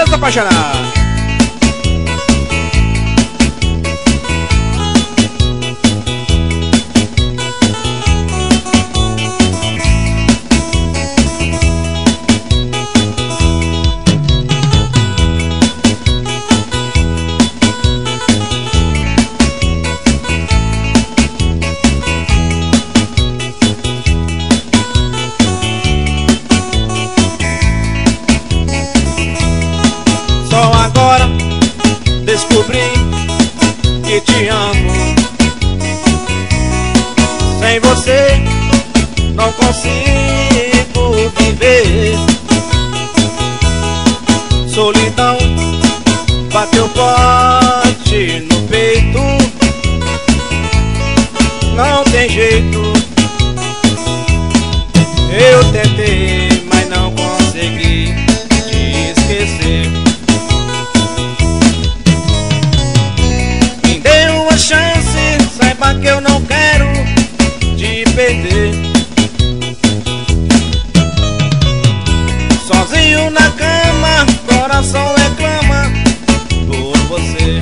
Beleza, apaixonado? Descobri que te amo. Sem você não consigo viver. Solidão bateu forte no peito. Não tem jeito. Eu tentei, mas não consegui te esquecer. Saiba que eu não quero te perder. Sozinho na cama, coração reclama por você.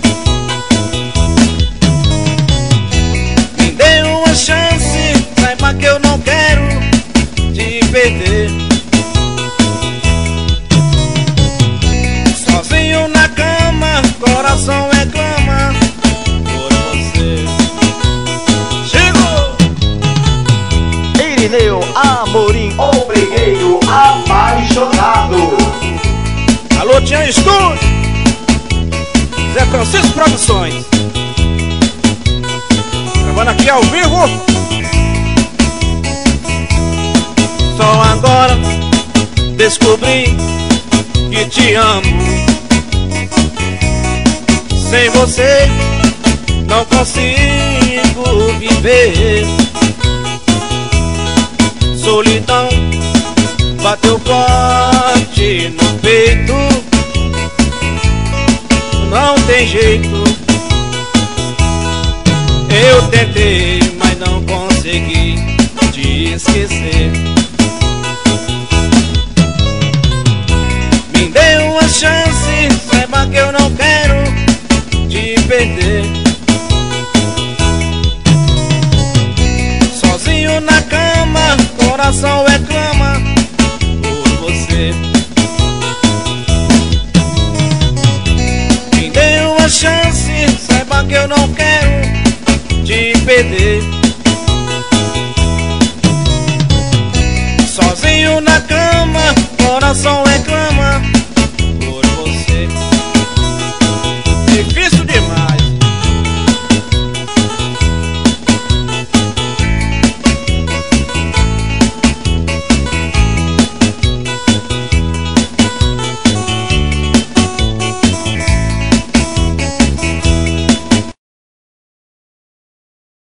Me dê uma chance, saiba que eu não quero te perder. Sozinho na cama, coração reclama. Irineu Amorim, o brigueiro apaixonado. Alô, Tião Estúdio, Zé Francisco Produções, gravando aqui ao vivo. Só agora descobri que te amo. Sem você não consigo viver. Solidão bateu forte no peito. Não tem jeito. Eu tentei, mas não consegui te esquecer. Me dê uma chance, saiba que eu não quero te perder. Sozinho na cama, coração reclama por você. Me dê uma chance, saiba que eu não quero te perder. Sozinho na cama, coração